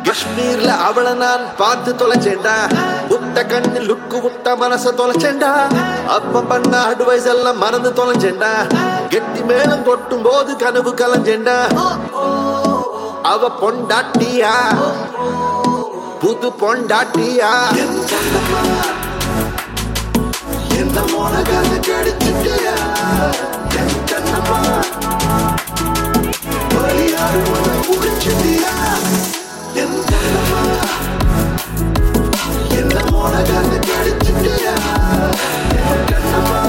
காஷ்மீர்ல அவளை நான் பார்த்து தொலைச்சேன்டா. முட்ட கண்ணு லுக்கு முட்ட மனச தொலைச்சேன்டா. அப்ப பண்ண அட்வைஸ் எல்லாம் மறந்து தொலைச்சேன்டா. கெட்டி மேலும் கொட்டும் போது கனவு கலைஞ்சேன்டா. அவ பொண்டாட்டியா புது பொண்டாட்டியா என்ன மோனகால கடிச்சிட்டியா என் கண்ணம்மா வழியாறு உன்னை முடிச்சிட்டியா என் கண்ணம்மா என்ன மோனகால கடிச்சிட்டியா என் கண்ணம்மா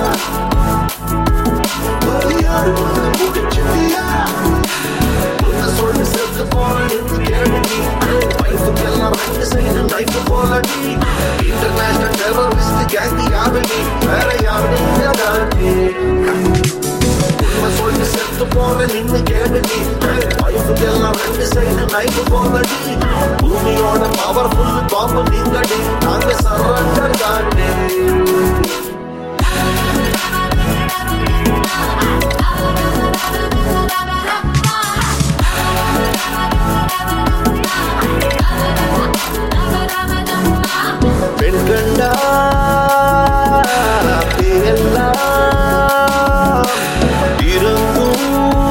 வழியாறு உன்னை முடிச்சிட்டியா உன்னை சொல்லி செத்து போறேன்னு கேள்வி வைஃபுக்கெல்லாம் ரெண்டு சைடு நைஃபு போல நீ இன்டர்நேஷனல் டெரரிஸ்ட் கேங்கி யாரு நீ வேற யாரு நீ உண்மை சொல்லி செத்து போற நின்னு கேடு நீ வைஃபுக்கெல்லாம் ரெண்டு சைடு நைஃபு போல நீ பூமியோட பவர்ஃபுல் பாம்பு நீங்கடி நாங்க சரண்டர் தாண்டி பெண் கண்டா எல்லாம் இருந்தும்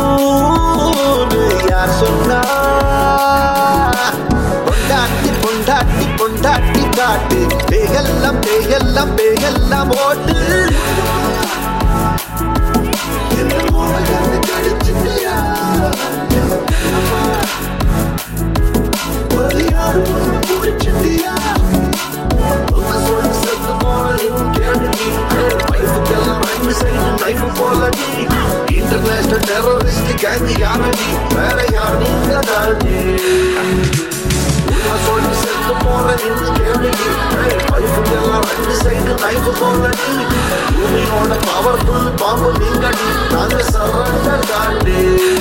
யார் சொன்னா பொண்டாட்டி பொண்டாட்டி பொண்டாட்டி காட்டு பேயெல்லாம் பேயெல்லாம் பேயெல்லாம் ஓட்டு என்ன மோனகால கடிச்சிட்டியா வழியாறு உன்னை முடிச்சிட்டியா இன்டர்நேஷனல் டெரரிஸ்ட் கேங்கி யாரு நீ வேற யார் நீங்க தாண்டி உண்மை சொல்லி செத்து போற நின்று கேள்வி வைஃபுக்கெல்லாம் ரெண்டு சைடு நைஃபு போல நீ பூமியோட பவர்ஃபுல் பாம்பு நீங்கடி நாங்க சரண்டர் தாண்டி